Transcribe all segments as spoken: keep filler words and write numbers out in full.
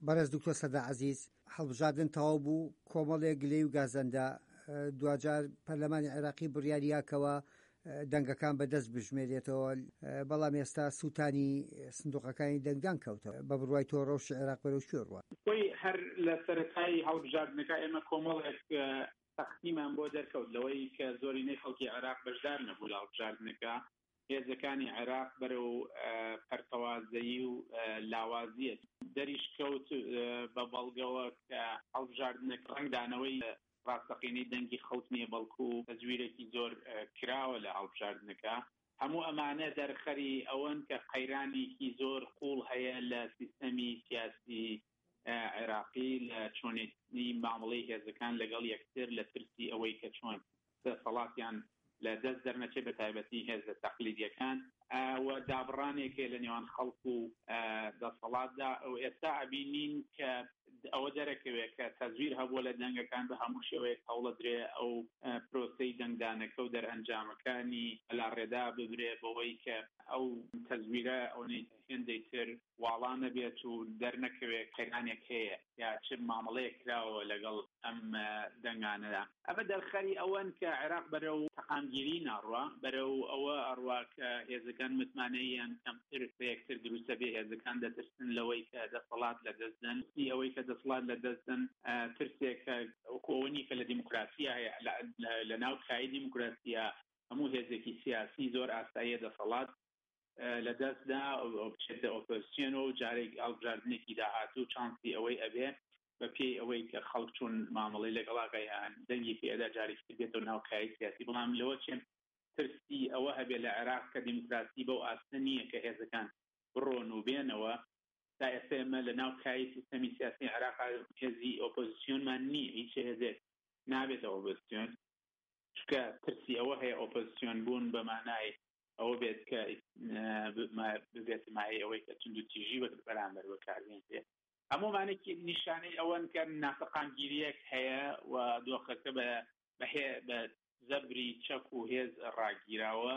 بەڕێز دکتۆر سەدا عەزیز، هەڵبژاردن تەواو بوو، کۆمەڵێک گلەی و گازەندە دوجار پەرلەمانی عێراقی بڕیاریاکەوە دەنگەکان بەدەست بژمێرێتەوە، بەڵام ئێستا سووتانی سندوقەکانی دەنگدان کەوتەوە. بە بڕوای تۆ ڕەوشی عێراق بەرەو کوێ ڕوات؟ خۆی هەر لە سەرەتای هەڵبژاردنەکە ئێمە کۆمەڵێک تەقسیمان بۆ دەرکەوت لەوەی کە زۆرینەی خەڵکی عێراق بەشدار نەبوو لە هەڵبژاردنەکە. هێزەکانی عێراق بەرەو پەرتەوازایی و لاوازیەت دەریش کەوت بە بەڵگەوە کە هەڵبژاردنەکە ڕەنگدانەوەی ڕاستەقینەی دەنگی خەڵک نییە، بەڵکو تەزویرێکی زۆر کراوە لە هەڵبژاردنەکە. هەموو ئەمانە دەرخەری ئەوەن کە قەیرانێکی زۆر قوڵ هەیە لە سیستەمی سیاسی عێراقی، لە چۆنێتی مامەڵەی هێزەکان لەگەڵ یەکتر، لە ترسی ئەوەی کە چۆن دەسەڵاتیان لە دەست دەرنەچێ بە تایبەتی هێزە تەقلیدیەکان و دابڕانێکێ لە نێوان خەڵک و دەسەڵاتدا. ئەو ئێستا ئەبینین کە ئەوە دەرەکەوێت کە تەزویر هەبووە لە دەنگەکان بە هەموو شێوەیەک هەوڵە درێ ئەو پرۆسەی دەنگدانەکە و دەرئەنجامەکانی لاڕێدا ببرێ بەوەی کە ئەو تەزویرە ئەوەی هێندەی تر واڵان نەبێت و دەرنەکەوێت قەیرانێک هەیە یا چ مامەڵەیەک کراوە لەگەڵ ئەم دەنگانەدا. ئەمە دەرخەری ئەوەن کە عێراق بەرەو تەقامگیری ناڕوا، بەرەو ئەوە ئەڕوا کە هێزەکان متمانەیان کەمتر بە یەکتر دروستە بێ. هێزەکان دەترسن لەوەی کە دەسەڵات لە دەستدەن، ئەوەی کە دەسەڵات لە دەستدەن ترسێکە ئەوەنی کە لە دیموکراسی هەیە، لە ناو کای دیموکراسیە هەموو هێزێکی سیاسی زۆر ئاساییە دەسەڵات لە دەستدا بچێتە ئۆپۆزیسیۆن و جارێک هەڵبژاردنێکی داهاتوو چانسی ئەوەی ئەبێ بە پێی ئەوەی کە خەڵک چون مامەڵەی لەگەڵاکەیان دەنگی پێدا جارێکی بێتەوە ناو کای سیاسی. بەڵام لەوە چێن ترسی ئەوە هەبێ لە عێراق کە دیموکراسی بەو ئاستە نییە کە هێزەکان بڕۆن و بێنەوە. تا ئێستا ئێمە لە ناو کای سیستەمی سیاسی عێراق هێزی ئۆپۆزیسیۆنمان نییە، هیچ هێزێک نابێتە ئۆپۆزیسیۆن، چونکە ترسی ئەوە هەیە ئۆپۆزیسیۆن بوون بە مانای ئەوە بێت کە ببێت مای ئەوەی کە چند و تیژی وەک بەرامبەر بەکاربێنێ. هەمومانێکی نیشانەی ئەوەن کە نافەقانگیریەک هەیە و دۆخەکە بە زەبری چەک و هێز ڕاگیراوە.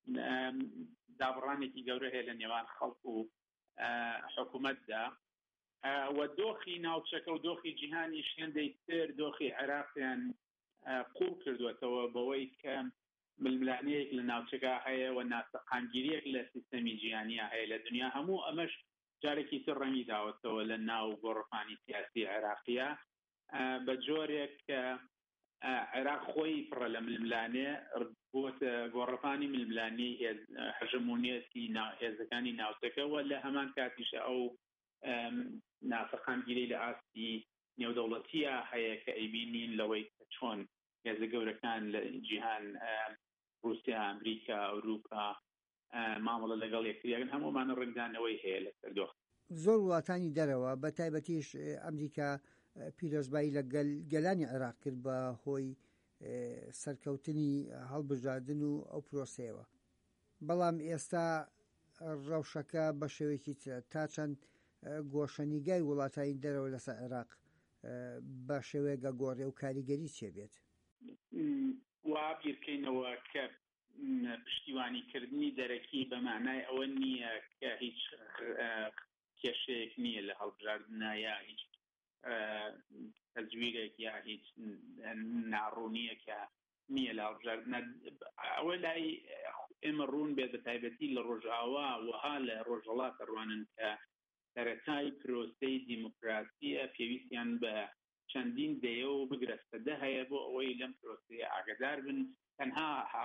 دابڕانێکی گەورە هەیە لە نێوان خەڵک و حکوومەتدا و دۆخی ناوچەکە و دۆخی جیهانی شێندەی تر دۆخی عێراقیان قوڵ کردوێتەوە بەوەی کە ململانەیەک لە ناوچەکە هەیە و نافەقانگیریەک لە سیستەمی جیهانیە هەیە لە دنیا. هەموو ئەمەش جارێکی تر ڕەنگی داوەتەوە لە ناو گۆڕەپانی سیاسی عێراقیە بە جۆرێک کە عێراق خۆی پڕە لە ململانێ بۆتە گۆڕەپانی ململانی هەژمۆنیەتی هێزەکانی ناوچەکەەوە. لە هەمان کاتیشە ئەو نافەقانگیری لە ئاستی نێودەوڵەتیە هەیە کە ئەیبینین لەوەی کە چۆن هێزە گەورەکان لە جیهان، رووسیا، ئەمریکا، ئەوروپا مامەڵە لەگەڵ یەکتریان هەموومانە ڕنگدانەوەی هەیە لەسەر دۆخ. زۆر وڵاتانی دەرەوە بە تایبەتیش ئەمریکا پیرۆزبایی لە گەلانی عێراق کرد بە هۆی سەرکەوتنی هەڵبژاردن و ئەو پرۆسەیەوە. بەڵام ئێستا ڕەوشەکە بە شێوەیەکی تا چەند گۆشەنیگای وڵاتانی دەرەوە لەسەر عێراق بە شێوەیەگە گۆڕێ و کاریگەری چێ بێت؟ وا بیرکەینەوە کە پشتیوانیکردنی دەرەکی بە معنای ئەوە نییە کە هیچ کێشەیەک نییە لە هەڵبژاردنە یا هیچ تەزویرێک یا هیچ ناڕوونیەکە نییە لە هەڵبژاردنە. ئەوە لای ئێمە ڕوون بێت بە تایبەتی لە ڕۆژئاوا وها لە ڕۆژهەڵاتە ڕوانن کە سەرەتای پرۆسەی دیموکراسیە پێویستیان بە چەندین دەیە و بگرەستەدە هەیە بۆ ئەوەی لەم پرۆسەیە ئاگادار بن. تەنها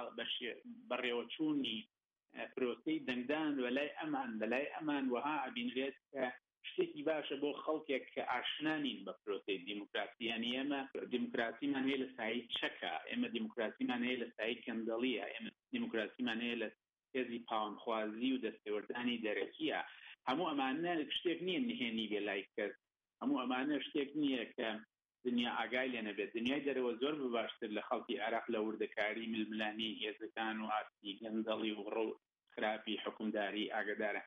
بەڕێوەچوونی پرۆسەی دەنگدان وەلای ئەمان بەلای ئەمان وها ئەبینرێت کە شتێکی باشە بۆ خەڵکێک کە ئاشنانین بە پرۆسەی دیموکراسی. یعنی ئێمە دیموکراسیمان هەیە لە سایی چەکە، ئێمە دیموکراسیمان هەیە لە سایی کەندەڵیە، ئێمە دیموکراسیمان هەیە لە هێزی پاوەنخوازی و دەستێوەردانی دەرەکیە. هەموو ئەمانە شتێک نییە نهێنی بێ لای کەس، هەموو ئەمانە شتێک نییە کە دنیا ئاگای لێ نەبێت. دنیای دەرەوە زۆر باشتر لە خەڵکی عێراق لە وردەکاری ململانی هێزەکان و ئاستی گەندەڵی و ڕۆ خراپی حکومداری ئاگادارە.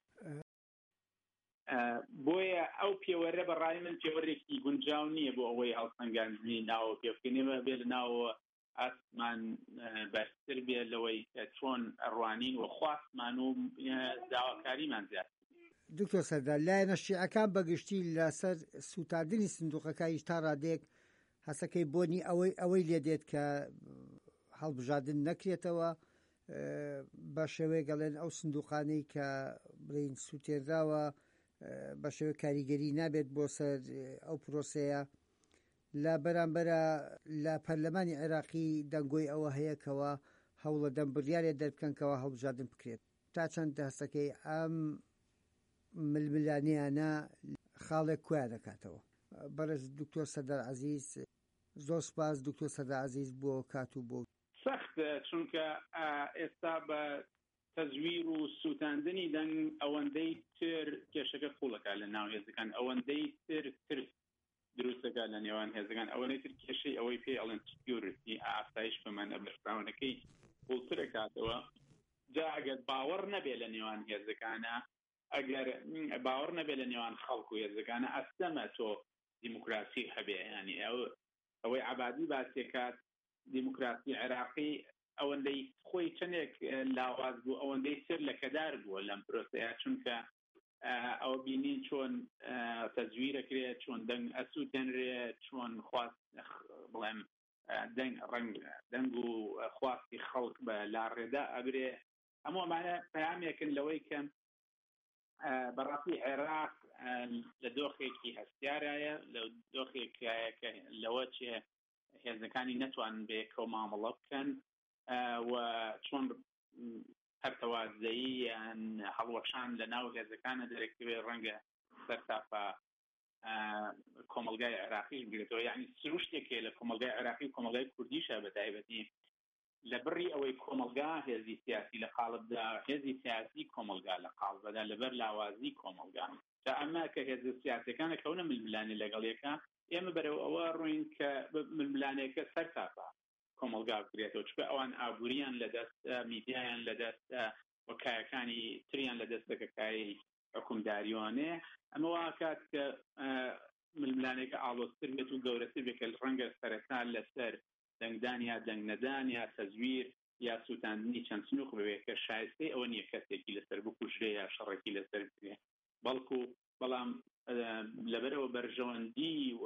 بۆیە ئەو پێوەرە بەڕای من پێوەرێکی گونجاو نییە بۆ ئەوەی هەڵسەنگاندنی ناوە پێبکەنێمە بێ لە ناوە ئاسمان باشتر بێ لەوەی چۆن ئەڕوانین و خواستمان و داواکاریمان زیاد. دکتۆر سەردار لایەنە شیعەکان بەگشتی لەسەر سوتاندنی سندوقەکانی تا ڕادێک هەسەکەی بۆنی ئەوەی ئەوەی لێ دێت کە هەڵبژاردن نەکرێتەوە بە شێوەیە گەڵێن ئەو سندوقانەی کە بڵین سوتێراوە بە شێوەیە کاریگەری نابێت بۆ سەر ئەو پرۆسەیە لە بەرامبەرە لە پەرلەمانی عێراقی دەنگۆی ئەوە هەیەکەوە هەوڵە دەم بڕیارێ دەربکەنکەوە هەڵبژاردن بکرێت تا چەند هەستەکەی ئەم ململانیانە خاڵێک کویا دەکاتەوە. بەرز دکتۆر سەردار عەزیز، زۆر سپاس دکتۆر سەردار عەزیز بۆ کات و بۆ سەختە، چونکە ئێستا بە تەزویر و سوتاندنی دەنگ ئەوەندەی تر کێشەکە قوڵەکە لە ناو هێزەکان، ئەوەندەی تر تر دروستەکە لە نێوان هێزەکان، ئەوەندەی تر کێشەی ئەوەی پێی ئەڵێن سکیورتی ئاسایش بمانە بەرپراونەکەی قوڵترە کاتەوە. جا ئەگەر باوەڕ نەبێ لە نێوان هێزەکانە، ئەگەر باوەڕ نەبێ لە نێوان خەڵک و هێزەکانە، ئەستەمە تۆ دیموکراسی هەبێ. ینی ئەوەی عەبادی باسێکات دیموکراسی عێراقی ئەوەندەی خۆی چەندێک لاواز بوو، ئەوەندەی سر لە کەدار بووە لەم پرۆسەیە، چونکە ئەوە بینین چۆن تەزویرەکرێت، چۆن دەنگ ئەسووتێنرێت، چۆن خواست بڵێم دەنگ و خواستی خەڵک بە لاڕێدا ئەبرێ. هەموو ئەمانە پەیامێکن لەوەی کە بەڕاستی عێراق لە دۆخێکی هەستیارایە، لە دۆخێکایە کە لەوە چێ هێزەکانی نەتوانن بەیەکەوە مامەڵە بکەن و چۆن هەرتەوازایی یان هەڵوەشان لە ناو هێزەکانە دەرەکەوێ ڕەنگە سەرتاپە کۆمەلگای عێراقیش بگرێتەوە. یعنی سروشتێکێ لە کۆمەلگای عێراقی و کۆمەلگای کوردیشە بەتایبەتی لە بڕی ئەوەی کۆمەلگا هێزی سیاسی لە قاڵبدا، هێزی سیاسی کۆمەلگا لە قاڵبدا لەبەر لاوازی کۆمەلگا. جا ئەمە کە هێزە سیاسەکانە کەونە ململانێ لەگەڵیەکە، ئێمە بەرەو ئەوە ڕووین کە ململانێکە سەرتاپە کۆمەلگا بکرێتەوە، چونکە ئەوان ئابووریان لەدەست، میدیایان لەدەست، وەکایەکانی تریان لەدەست دەکەکایی حکومداریوانێ. ئەمە واکات کە ململانێکە ئاڵۆزتر بێت و گەورەتر بێت کە ڕەنگە سەرەتا لەسەر دەنگدان یا دەنگنەدان یا تەزویر یا سوتاندنی چەند سنووق بوێت کە شایستەی ئەوە نییە کەسێکی لەسەر بکوژرێ یا شەڕێکی لەسەر بکرێ، بەڵکو بەڵام لەبەرەوە بەرژەوەندی و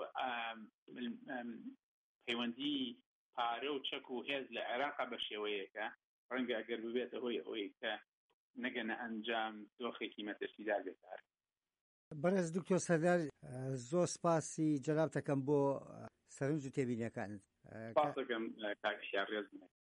پەیوەندی پارە و چەک و هێز لە عێراقا بە شێوەیەکە ڕەنگە ئەگەر ببێتە هۆی ئەوەی کە نەگەنە ئەنجام دۆخێکی مەترسیدار بێتار. بەرز دکتۆر سەردار، زۆر سپاسی جەنابتەکەم بۆ سەرنج و تێبینیەکانت. سپاس دەکەم کاکشیار ڕێز